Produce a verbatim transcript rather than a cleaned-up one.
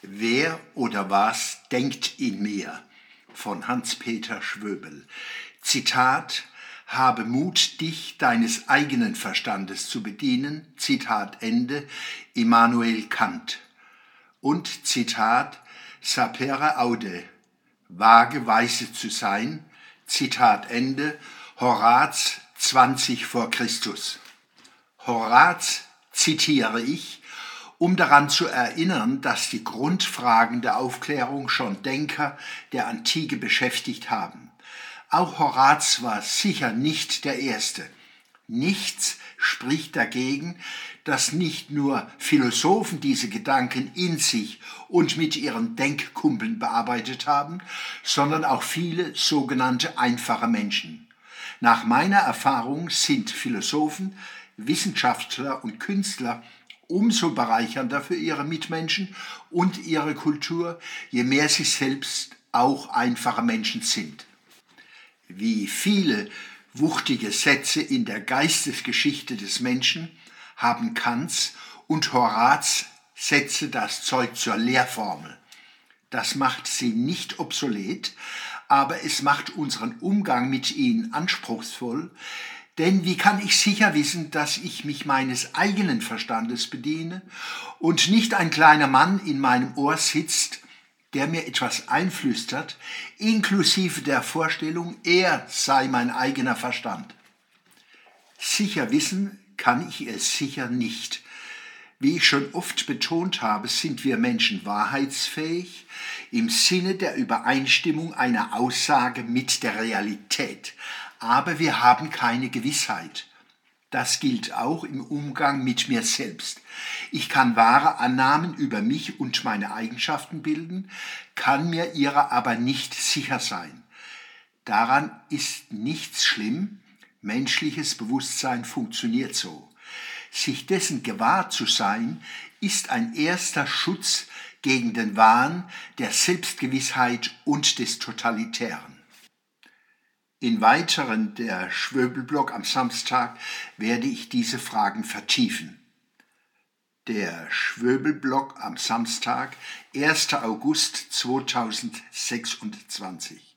Wer oder was denkt in mir? Von Hans-Peter Schwöbel. Zitat: Habe Mut, dich deines eigenen Verstandes zu bedienen. Zitat Ende. Immanuel Kant. Und Zitat: Sapere aude. Wage weise zu sein. Zitat Ende. Horaz zwanzig vor Christus. Horaz zitiere ich, um daran zu erinnern, dass die Grundfragen der Aufklärung schon Denker der Antike beschäftigt haben. Auch Horaz war sicher nicht der Erste. Nichts spricht dagegen, dass nicht nur Philosophen diese Gedanken in sich und mit ihren Denkkumpeln bearbeitet haben, sondern auch viele sogenannte einfache Menschen. Nach meiner Erfahrung sind Philosophen, Wissenschaftler und Künstler umso bereichernder für ihre Mitmenschen und ihre Kultur, je mehr sie selbst auch einfache Menschen sind. Wie viele wuchtige Sätze in der Geistesgeschichte des Menschen haben Kants und Horaz Sätze das Zeug zur Lehrformel. Das macht sie nicht obsolet, aber es macht unseren Umgang mit ihnen anspruchsvoll, denn wie kann ich sicher wissen, dass ich mich meines eigenen Verstandes bediene und nicht ein kleiner Mann in meinem Ohr sitzt, der mir etwas einflüstert, inklusive der Vorstellung, er sei mein eigener Verstand. Sicher wissen kann ich es sicher nicht. Wie ich schon oft betont habe, sind wir Menschen wahrheitsfähig im Sinne der Übereinstimmung einer Aussage mit der Realität. Aber wir haben keine Gewissheit. Das gilt auch im Umgang mit mir selbst. Ich kann wahre Annahmen über mich und meine Eigenschaften bilden, kann mir ihrer aber nicht sicher sein. Daran ist nichts schlimm. Menschliches Bewusstsein funktioniert so. Sich dessen gewahr zu sein, ist ein erster Schutz gegen den Wahn der Selbstgewissheit und des Totalitären. In weiteren der Schwöbel-Blog am Samstag werde ich diese Fragen vertiefen. Der Schwöbel-Blog am Samstag, erster August zweitausendsechsundzwanzig.